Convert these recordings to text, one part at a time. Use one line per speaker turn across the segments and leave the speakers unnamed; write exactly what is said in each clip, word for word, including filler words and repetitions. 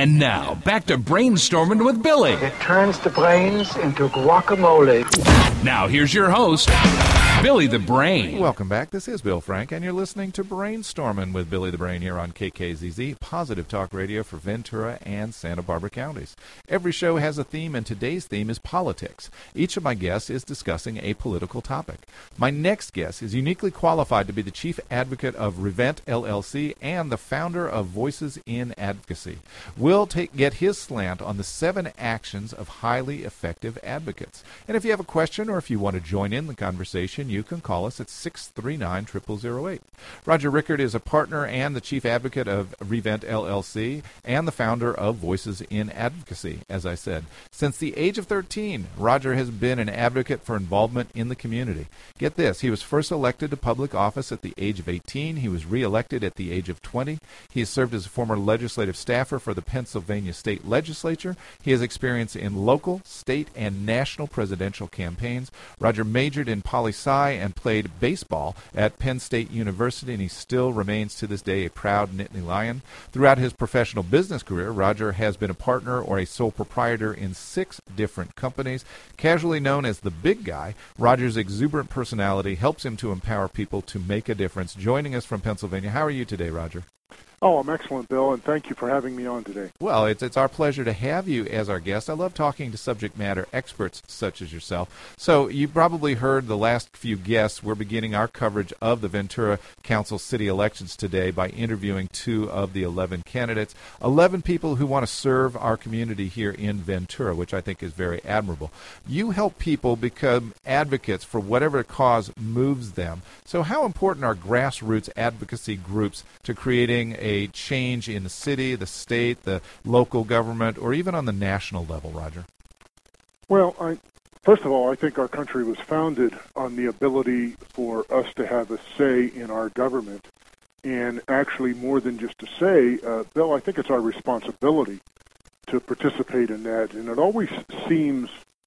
And now, back to Brainstorming with Billy.
It turns the brains into guacamole.
Now, here's your host, Billy the Brain.
Welcome back. This is Bill Frank, and you're listening to Brainstorming with Billy the Brain here on K K Z Z, Positive Talk Radio for Ventura and Santa Barbara counties. Every show has a theme, and today's theme is politics. Each of my guests is discussing a political topic. My next guest is uniquely qualified to be the chief advocate of Revent L L C and the founder of Voices in Advocacy. We'll take, get his slant on the seven actions of highly effective advocates. And if you have a question or if you want to join in the conversation, you can call us at six three nine, zero zero zero eight. Roger Rickert is a partner and the chief advocate of Revent L L C and the founder of Voices in Advocacy, as I said. Since the age of thirteen, Roger has been an advocate for involvement in the community. Get this, he was first elected to public office at the age of eighteen. He was reelected at the age of twenty. He has served as a former legislative staffer for the Pennsylvania State Legislature. He has experience in local, state, and national presidential campaigns. Roger majored in poli-sci and played baseball at Penn State University, and he still remains to this day a proud Nittany Lion. Throughout his professional business career, Roger has been a partner or a sole proprietor in six different companies. Casually known as the Big Guy, Roger's exuberant personality helps him to empower people to make a difference. Joining us from Pennsylvania, how are you today, Roger?
Oh, I'm excellent, Bill, and thank you for having me on today.
Well, it's it's our pleasure to have you as our guest. I love talking to subject matter experts such as yourself. So you've probably heard the last few guests. We're beginning our coverage of the Ventura Council city elections today by interviewing two of the eleven candidates, eleven people who want to serve our community here in Ventura, which I think is very admirable. You help people become advocates for whatever cause moves them. So how important are grassroots advocacy groups to creating a a change in the city, the state, the local government, or even on the national level, Roger?
Well, I, first of all, I think our country was founded on the ability for us to have a say in our government. And actually, more than just a say, uh, Bill, I think it's our responsibility to participate in that. And it always seems,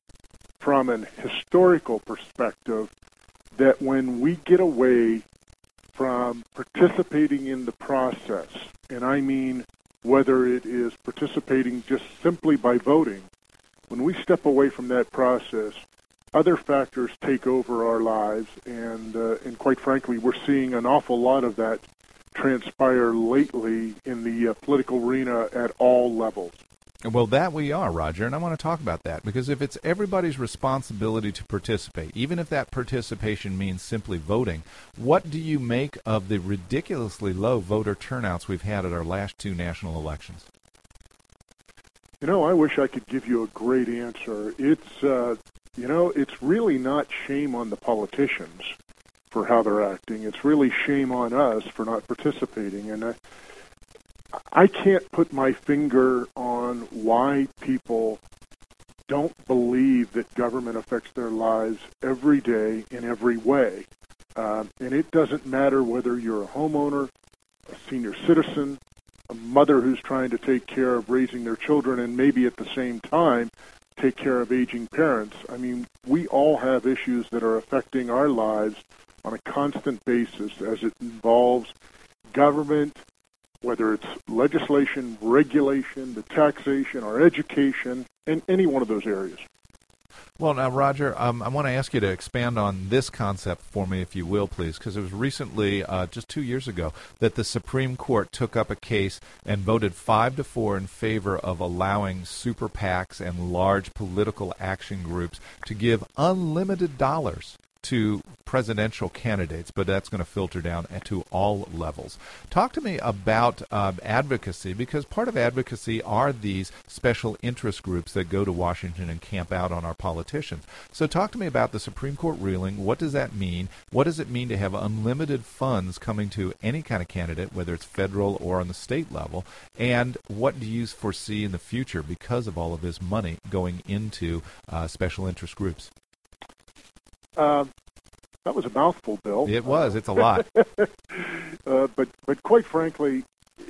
from an historical perspective, that when we get away from participating in the process, and I mean whether it is participating just simply by voting, when we step away from that process, other factors take over our lives, and uh, and quite frankly, we're seeing an awful lot of that transpire lately in the uh, political arena at all levels.
Well, that we are, Roger, and I want to talk about that, because if it's everybody's responsibility to participate, even if that participation means simply voting, what do you make of the ridiculously low voter turnouts we've had at our last two national elections?
You know, I wish I could give you a great answer. It's, uh, you know, it's really not shame on the politicians for how they're acting. It's really shame on us for not participating, and uh, I can't put my finger on why people don't believe that government affects their lives every day in every way. Uh, and it doesn't matter whether you're a homeowner, a senior citizen, a mother who's trying to take care of raising their children and maybe at the same time take care of aging parents. I mean, we all have issues that are affecting our lives on a constant basis as it involves government, whether it's legislation, regulation, the taxation, or education, and any one of those areas.
Well, now, Roger, um, I want to ask you to expand on this concept for me, if you will, please, because it was recently, uh, just two years ago, that the Supreme Court took up a case and voted five to four in favor of allowing super PACs and large political action groups to give unlimited dollars to presidential candidates, but that's going to filter down to all levels. Talk to me about um, advocacy, because part of advocacy are these special interest groups that go to Washington and camp out on our politicians. So talk to me about the Supreme Court ruling. What does that mean? What does it mean to have unlimited funds coming to any kind of candidate, whether it's federal or on the state level? And what do you foresee in the future because of all of this money going into uh, special interest groups?
Uh, that was a mouthful, Bill.
It was. It's a lot.
uh, but but quite frankly,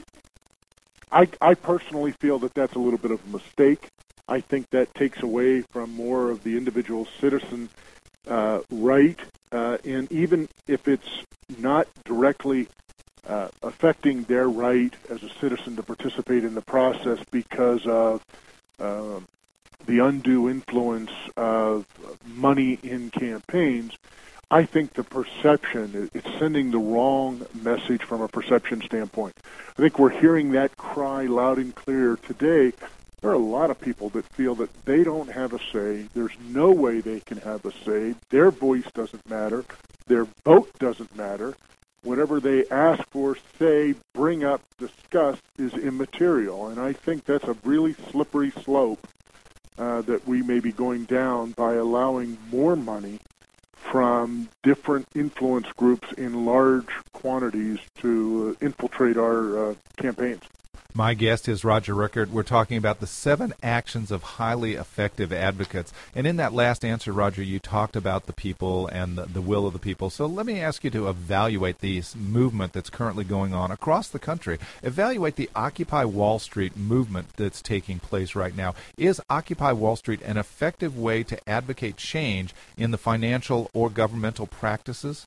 I I personally feel that that's a little bit of a mistake. I think that takes away from more of the individual citizen uh, right, uh, and even if it's not directly uh, affecting their right as a citizen to participate in the process because of uh, the undue influence of money in campaigns, I think the perception, it's sending the wrong message from a perception standpoint. I think we're hearing that cry loud and clear today. There are a lot of people that feel that they don't have a say. There's no way they can have a say. Their voice doesn't matter. Their vote doesn't matter. Whatever they ask for, say, bring up, discuss is immaterial. And I think that's a really slippery slope uh, that we may be going down by allowing more money from different influence groups in large quantities to uh, infiltrate our uh, campaigns.
My guest is Roger Rickert. We're talking about the seven actions of highly effective advocates. And in that last answer, Roger, you talked about the people and the, the will of the people. So let me ask you to evaluate this movement that's currently going on across the country. Evaluate the Occupy Wall Street movement that's taking place right now. Is Occupy Wall Street an effective way to advocate change in the financial or governmental practices?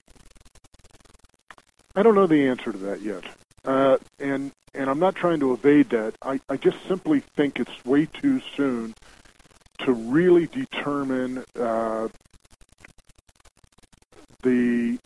I don't know the answer to that yet. Uh, and and I'm not trying to evade that. I, I just simply think it's way too soon to really determine uh, the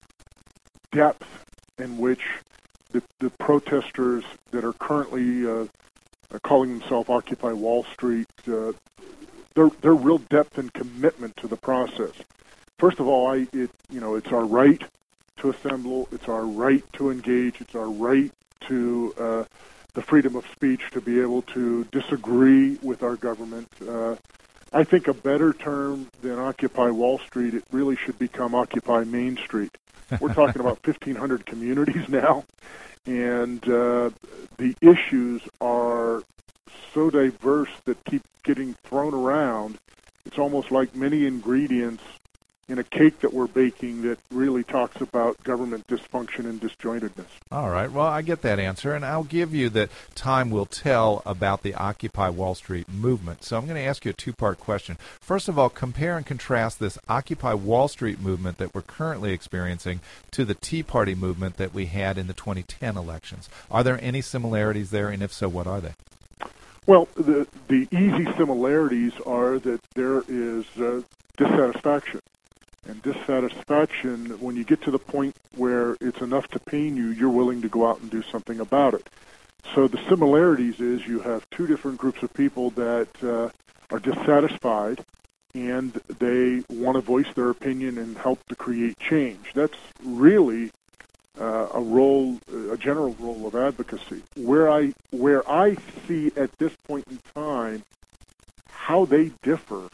depth in which the, the protesters that are currently uh, calling themselves Occupy Wall Street, uh, their their real depth and commitment to the process. First of all, I it you know it's our right to assemble. It's our right to engage. It's our right to uh, the freedom of speech to be able to disagree with our government. Uh, I think a better term than Occupy Wall Street, it really should become Occupy Main Street. We're talking about fifteen hundred communities now, and uh, the issues are so diverse that keep getting thrown around. It's almost like many ingredients in a cake that we're baking that really talks about government dysfunction and disjointedness.
All right. Well, I get that answer, and I'll give you that time will tell about the Occupy Wall Street movement. So I'm going to ask you a two-part question. First of all, compare and contrast this Occupy Wall Street movement that we're currently experiencing to the Tea Party movement that we had in the twenty ten elections. Are there any similarities there, and if so, what are they?
Well, the, the easy similarities are that there is uh, dissatisfaction. And dissatisfaction, when you get to the point where it's enough to pain you, you're willing to go out and do something about it. So the similarities is you have two different groups of people that uh, are dissatisfied, and they want to voice their opinion and help to create change. That's really uh, a role, a general role of advocacy. Where I where I see at this point in time how they differ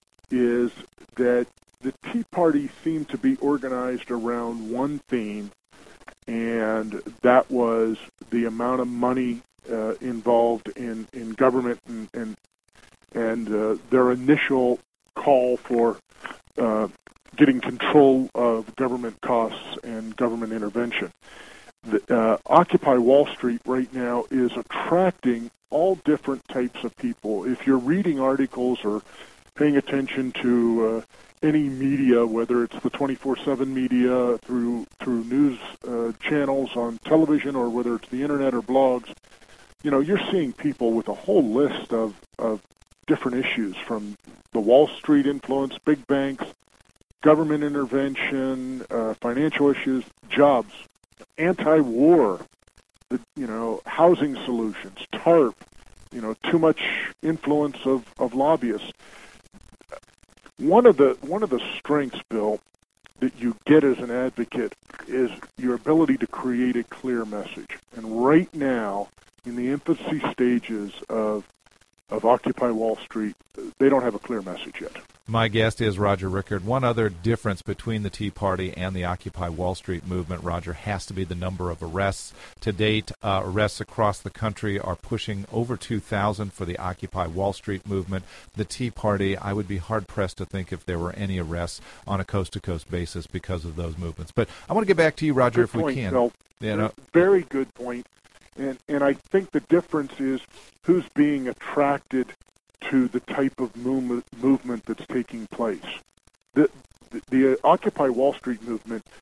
is that the Tea Party seemed to be organized around one theme, and that was the amount of money uh, involved in, in government and and, and uh, their initial call for uh, getting control of government costs and government intervention. The, uh, Occupy Wall Street right now is attracting all different types of people. If you're reading articles or paying attention to uh, any media, whether it's the twenty-four seven media through through news uh, channels on television or whether it's the internet or blogs, you know, you're seeing people with a whole list of, of different issues, from the Wall Street influence, big banks, government intervention, uh, financial issues, jobs, anti-war, the, you know, housing solutions, TARP, you know, too much influence of, of lobbyists. One of the one of the strengths, Bill, that you get as an advocate is your ability to create a clear message. And right now, in the infancy stages of of Occupy Wall Street, they don't have a clear message yet.
My guest is Roger Rickert. One other difference between the Tea Party and the Occupy Wall Street movement, Roger, has to be the number of arrests. To date, uh, arrests across the country are pushing over two thousand for the Occupy Wall Street movement. The Tea Party, I would be hard-pressed to think if there were any arrests on a coast-to-coast basis because of those movements. But I want to get back to you, Roger,
good
if we
point,
can.
Bill.
You know,
very good point. And, and I think the difference is who's being attracted to the type of movement, movement that's taking place. The, the, the Occupy Wall Street movement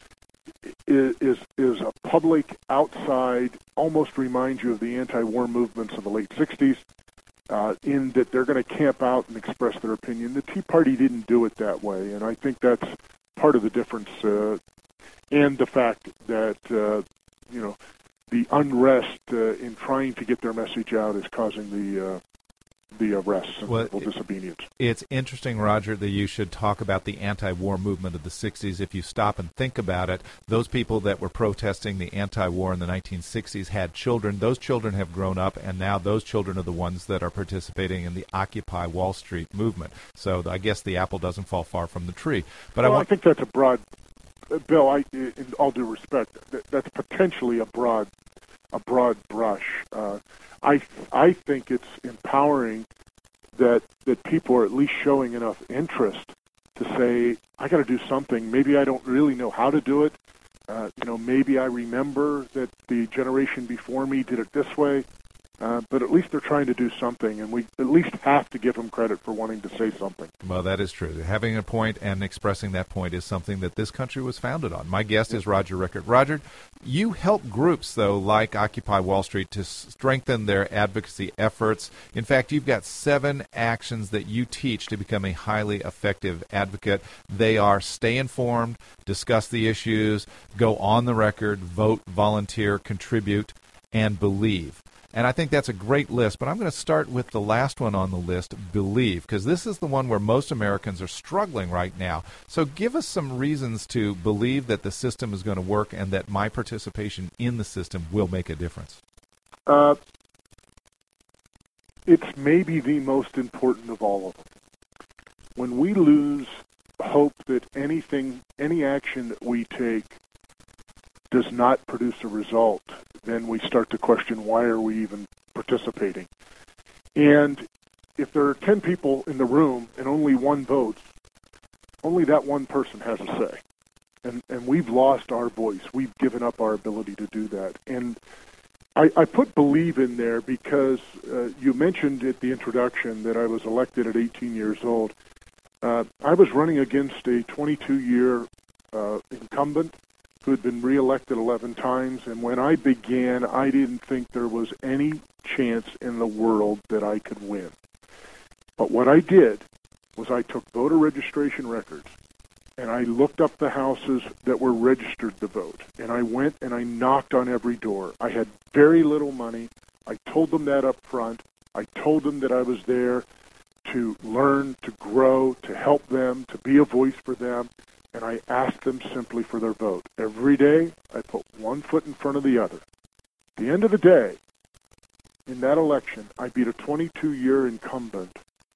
is, is is a public outside, almost reminds you of the anti-war movements of the late sixties, uh, in that they're going to camp out and express their opinion. The Tea Party didn't do it that way, and I think that's part of the difference, uh, and the fact that, uh, you know, the unrest uh, in trying to get their message out is causing the uh, the arrests and
well,
civil disobedience.
It's interesting, Roger, that you should talk about the anti-war movement of the sixties. If you stop and think about it, those people that were protesting the anti-war in the nineteen sixties had children. Those children have grown up, and now those children are the ones that are participating in the Occupy Wall Street movement. So I guess the apple doesn't fall far from the tree. But
well,
I, want-
I think that's a broad, uh, Bill, I, in all due respect, that, that's potentially a broad a broad brush. Uh, I I think it's empowering that that people are at least showing enough interest to say, I got to do something. Maybe I don't really know how to do it. Uh, you know, maybe I remember that the generation before me did it this way. Uh, but at least they're trying to do something, and we at least have to give them credit for wanting to say something.
Well, that is true. Having a point and expressing that point is something that this country was founded on. My guest is Roger Rickert. Roger, you help groups, though, like Occupy Wall Street to strengthen their advocacy efforts. In fact, you've got seven actions that you teach to become a highly effective advocate. They are stay informed, discuss the issues, go on the record, vote, volunteer, contribute, and believe. And I think that's a great list, but I'm going to start with the last one on the list, believe, because this is the one where most Americans are struggling right now. So give us some reasons to believe that the system is going to work and that my participation in the system will make a difference.
Uh, it's maybe the most important of all of them. When we lose hope that anything, any action that we take does not produce a result, then we start to question, why are we even participating? And if there are ten people in the room and only one votes, only that one person has a say. And and we've lost our voice. We've given up our ability to do that. And I, I put believe in there because uh, you mentioned at the introduction that I was elected at eighteen years old. Uh, I was running against a twenty-two-year uh, incumbent who had been reelected eleven times, and when I began, I didn't think there was any chance in the world that I could win. But what I did was I took voter registration records, and I looked up the houses that were registered to vote, and I went and I knocked on every door. I had very little money. I told them that up front. I told them that I was there to learn, to grow, to help them, to be a voice for them. And I asked them simply for their vote. Every day, I put one foot in front of the other. At the end of the day, in that election, I beat a twenty-two-year incumbent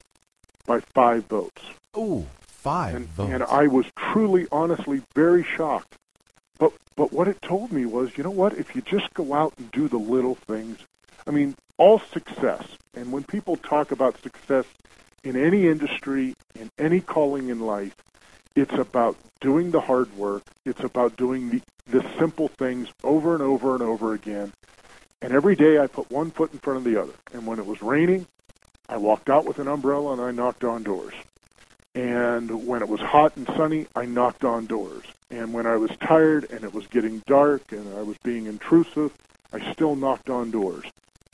by five votes.
Ooh, five
and,
votes.
And I was truly, honestly, very shocked. But but what it told me was, you know what? If you just go out and do the little things, I mean, all success. And when people talk about success in any industry, in any calling in life, it's about doing the hard work. It's about doing the, the simple things over and over and over again. And every day I put one foot in front of the other. And when it was raining, I walked out with an umbrella and I knocked on doors. And when it was hot and sunny, I knocked on doors. And when I was tired and it was getting dark and I was being intrusive, I still knocked on doors.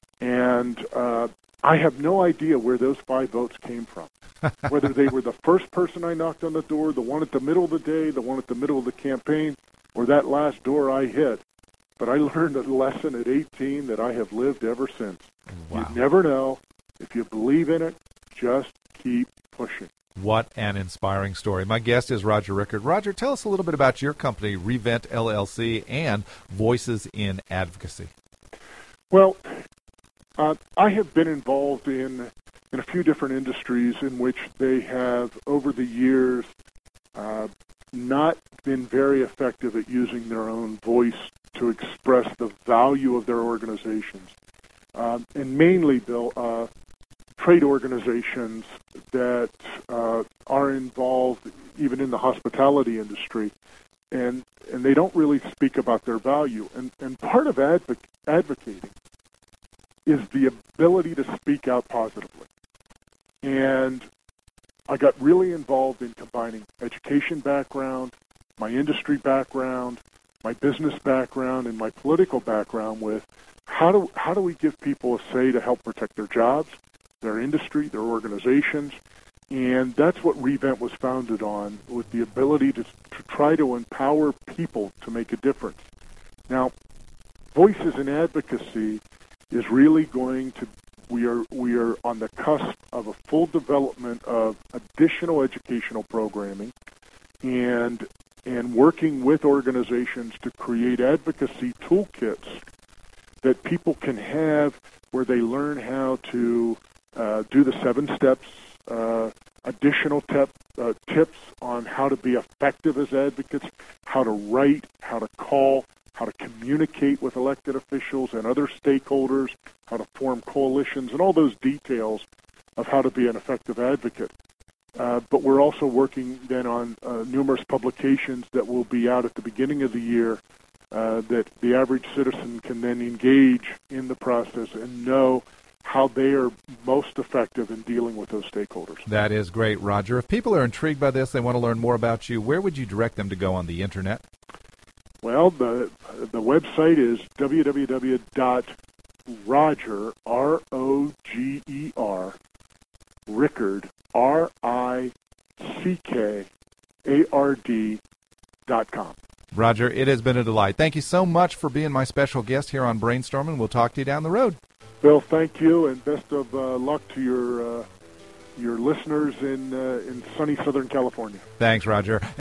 And uh, I have no idea where those five votes came from. Whether they were the first person I knocked on the door, the one at the middle of the day, the one at the middle of the campaign, or that last door I hit. But I learned a lesson at eighteen that I have lived ever since.
Wow.
You never know. If you believe in it, just keep pushing.
What an inspiring story. My guest is Roger Rickert. Roger, tell us a little bit about your company, Revent L L C, and Voices in Advocacy.
Well, uh, I have been involved in in a few different industries in which they have, over the years, uh, not been very effective at using their own voice to express the value of their organizations. Um, and mainly, Bill, uh, trade organizations that uh, are involved even in the hospitality industry, and and they don't really speak about their value. And, and part of advoc- advocating is the ability to speak out positively. And I got really involved in combining education background, my industry background, my business background and my political background with how do how do we give people a say to help protect their jobs, their industry, their organizations. And that's what Revent was founded on, with the ability to, to try to empower people to make a difference. Now, Voices in Advocacy is really going to, we are we are on the cusp of a full development of additional educational programming and and working with organizations to create advocacy toolkits that people can have where they learn how to uh, do the seven steps, uh, additional tip, uh, tips on how to be effective as advocates, how to write, how to call, how to communicate with elected officials and other stakeholders, how to form coalitions, and all those details of how to be an effective advocate. Uh, but we're also working then on uh, numerous publications that will be out at the beginning of the year uh, that the average citizen can then engage in the process and know how they are most effective in dealing with those stakeholders.
That is great, Roger. If people are intrigued by this, they want to learn more about you, where would you direct them to go on the Internet?
Well, the the website is w w w dot roger, R O G E R, Rickard, R I C K A R D dot com.
Roger, it has been a delight. Thank you so much for being my special guest here on Brainstorming. We'll talk to you down the road.
Bill, thank you, and best of uh, luck to your uh, your listeners in uh, in sunny Southern California.
Thanks, Roger.